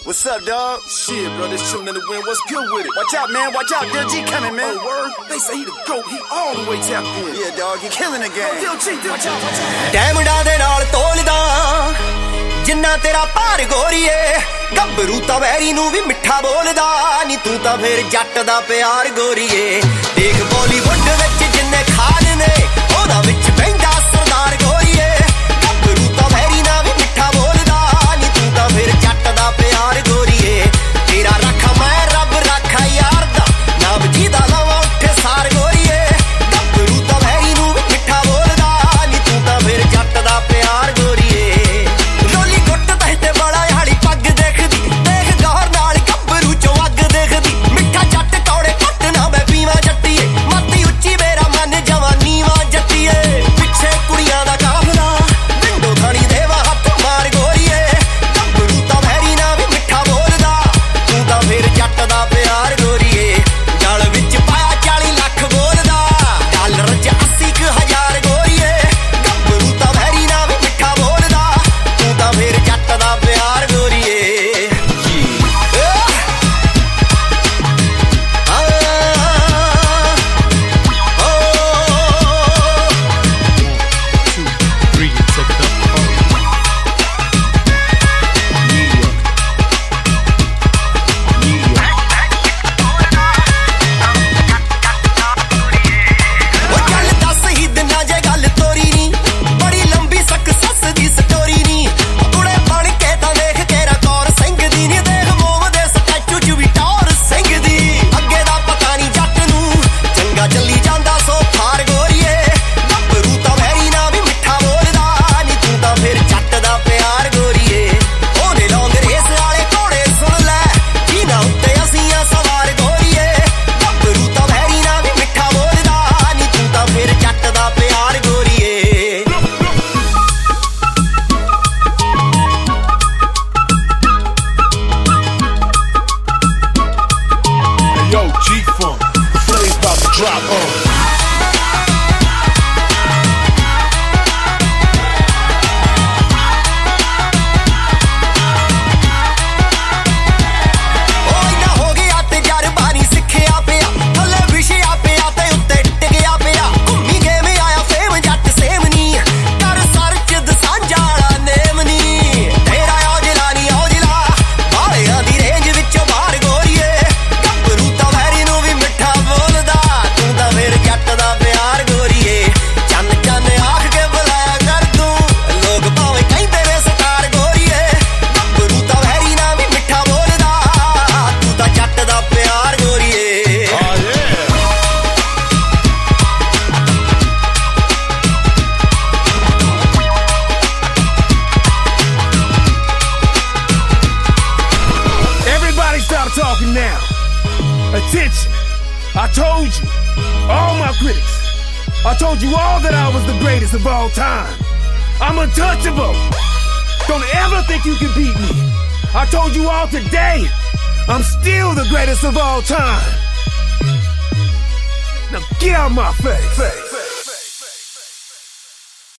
What's up, dog? Shit, bro, this chillin' in the wind. What's good with it? Watch out, man. Watch out. Dil G coming, man. Oh, word? They say he the GOAT. He all the way tapped in. Yeah, dog. He killing the game. Dil G, watch out, watch out. ਡੈਮੰਡਾਂ ਦੇ ਨਾਲ ਤੋਲਦਾ ਜਿੰਨਾ ਤੇਰਾ ਭਾਰ ਗੋਰੀਏ ਗੱਭਰੂ ਤਾਂ very ਨੂੰ ਵੀ ਮਿੱਠਾ ਬੋਲਦਾ ਨੀ ਤੂੰ ਤਾਂ ਫੇਰ ਜੱਟ ਦਾ ਪਿਆਰ ਗੋਰੀਏ ਦੇਖ ਬਾਲੀਵੁੱਡ ਵਿੱਚ ਜਿੰਨੇ ਖਾਨ ਨੇ ਉਹਦਾ ਵਿੱਚ ਬੈਂਦਾ ਸਰਦਾਰ ਗੋਰੀਏ ਗੱਭਰੂ ਤਾਂ ਵੈਰੀ ਨਾਲ ਵੀ ਮਿੱਠਾ ਬੋਲਦਾ ਨੀ ਤੂੰ ਤਾਂ ਫੇਰ ਜੱਟ ਦਾ ਪਿਆਰ ਗੋਰੀਏ ਤੇਰਾ ਰੱਖਾ ਮੈਂ ਰੱਬ ਰੱਖਾ ਯਾਰ ਦਾ ਨਾਮ ਜਿਹਦਾ ਲਾਵਾਂ ਉੱਠੇ ਸਾਰ ਗੋਰੀਏ ਗੱਭਰੂ ਤਾਂ ਵੈਰੀ ਨੂੰ ਵੀ ਮਿੱਠਾ ਬੋਲਦਾ ਨੀ ਤੂੰ ਤਾਂ ਫੇਰ ਜੱਟ ਦਾ ਪਿਆਰ ਗੋਰੀਏ ਲੋਲੀ ਗੁੱਟ ਤੇ ਬੜਾ ਹਾਲੀ ਪੱਗ ਦੇਖਦੀ ਦੇਖ ਗੌਰ ਨਾਲ ਗੱਭਰੂ ਚੋਂ ਅੱਗ ਦੇਖਦੀ ਮਿੱਠਾ ਜੱਟ ਕੌੜੇ ਘੱਟ ਨਾ ਮੈਂ ਪੀਵਾਂ ਜੱਟੀਏ ਮਾਤੀ ਉੱਚੀ ਮੇਰਾ ਮਨ ਜਵਾਨੀ ਵਾਂ ਜੱਟੀਏ ਪਿੱਛੇ ਕੁੜੀਆਂ ਦਾ ਕਾਫਲਾ ਵਿੰਡੋ ਥਾਣੀ ਦੇਵਾ ਹੱਥ ਮਾਰ ਗੋਰੀਏ ਗੱਭਰੂ ਤਾਂ ਵੈਰੀ ਨਾ ਵੀ ਮਿੱਠਾ ਬੋਲਦਾ ਤੂੰ ਤਾਂ ਫੇਰ ਜੱਟ ਦਾ ਪਿਆਰ ਗੋਰੀਏ ਗਲ ਵਿੱਚ ਪਾਇਆ 40 ਲੱਖ ਬੋਲਦਾ ਡਾਲਰ 'ਚ 80,000 ਗੋਰੀਏ ਗੱਭਰੂ ਤਾਂ ਵੈਰੀ ਨਾ ਵੀ ਮਿੱਠਾ ਬੋਲਦਾ ਤੂੰ ਤਾਂ ਫੇਰ ਜੱਟ ਦਾ ਪਿਆਰ ਗੋਰੀਏ Talking now. Attention. I told you, all my critics, I told you all that I was the greatest of all time. I'm untouchable. Don't ever think you can beat me. I told you all today, I'm still the greatest of all time. Now get out my face.